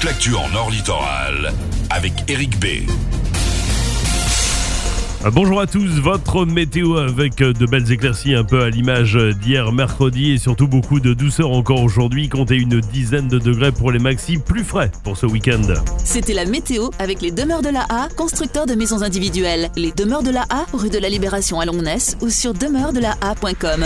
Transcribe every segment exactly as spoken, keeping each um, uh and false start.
l'actu en Nord Littoral avec Eric B. Bonjour à tous, votre météo avec de belles éclaircies un peu à l'image d'hier mercredi et surtout beaucoup de douceur encore aujourd'hui. Comptez une dizaine de degrés pour les maxis, plus frais pour ce week-end. C'était la météo avec les Demeures de la A, constructeurs de maisons individuelles. Les Demeures de la A, rue de la Libération à Longnes ou sur demeures de la a point com.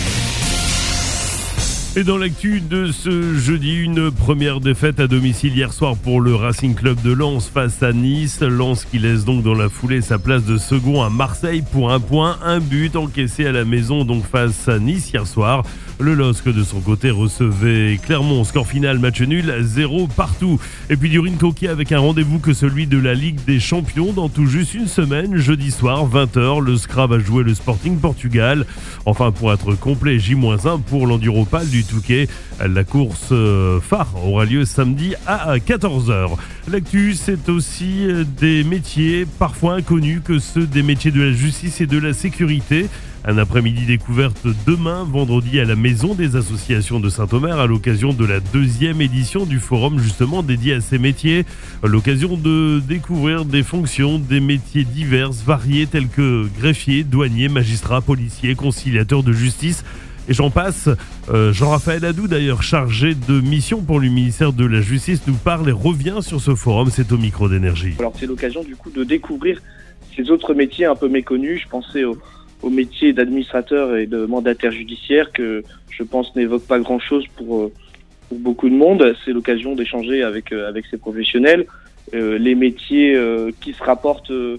Et dans l'actu de ce jeudi, une première défaite à domicile hier soir pour le Racing Club de Lens face à Nice. Lens qui laisse donc dans la foulée sa place de second à Marseille pour un point, un but encaissé à la maison donc face à Nice hier soir. Le L O S C de son côté recevait Clermont, score final match nul, zéro partout. Et puis du Rintoki avec un rendez-vous que celui de la Ligue des Champions dans tout juste une semaine, jeudi soir vingt heures, le S C R A va jouer le Sporting Portugal. Enfin pour être complet, J moins un pour l'Enduropal du Touquet. La course phare aura lieu samedi à quatorze heures. L'actu, c'est aussi des métiers parfois inconnus que ceux des métiers de la justice et de la sécurité. Un après-midi découverte demain, vendredi, à la Maison des Associations de Saint-Omer à l'occasion de la deuxième édition du forum justement dédié à ces métiers. L'occasion de découvrir des fonctions, des métiers divers, variés tels que greffier, douanier, magistrat, policier, conciliateur de justice. Et j'en passe. Euh, Jean-Raphaël Adou, d'ailleurs chargé de mission pour le ministère de la Justice, nous parle et revient sur ce forum. C'est au micro d'Énergie. Alors c'est l'occasion du coup de découvrir ces autres métiers un peu méconnus. Je pensais au, au métier d'administrateur et de mandataire judiciaire que je pense n'évoque pas grand-chose pour, pour beaucoup de monde. C'est l'occasion d'échanger avec, avec ces professionnels. Euh, les métiers euh, qui se rapportent euh,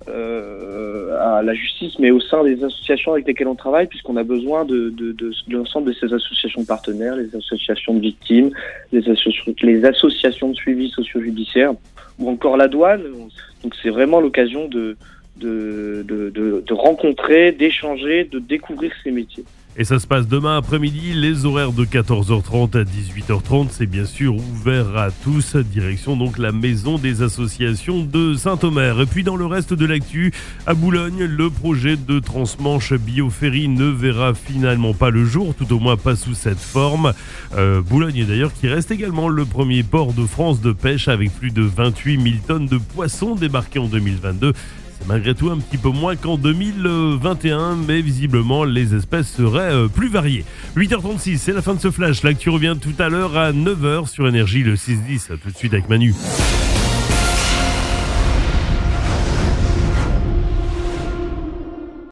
Euh, à la justice, mais au sein des associations avec lesquelles on travaille, puisqu'on a besoin de, de, de, de l'ensemble de ces associations partenaires, les associations de victimes, les, associ- les associations de suivi socio-judiciaire, ou encore la douane. Donc c'est vraiment l'occasion de, de, de, de, de rencontrer, d'échanger, de découvrir ces métiers. Et ça se passe demain après-midi, les horaires de quatorze heures trente à dix-huit heures trente, c'est bien sûr ouvert à tous, direction donc la Maison des Associations de Saint-Omer. Et puis dans le reste de l'actu, à Boulogne, le projet de transmanche bioferry ne verra finalement pas le jour, tout au moins pas sous cette forme. Euh, Boulogne d'ailleurs qui reste également le premier port de France de pêche avec plus de vingt-huit mille tonnes de poissons débarqués en deux mille vingt-deux. C'est malgré tout un petit peu moins qu'en deux mille vingt et un, mais visiblement les espèces seraient plus variées. huit heures trente-six, c'est la fin de ce flash. L'actu revient tout à l'heure à neuf heures sur Énergie, le six dix. Tout de suite avec Manu.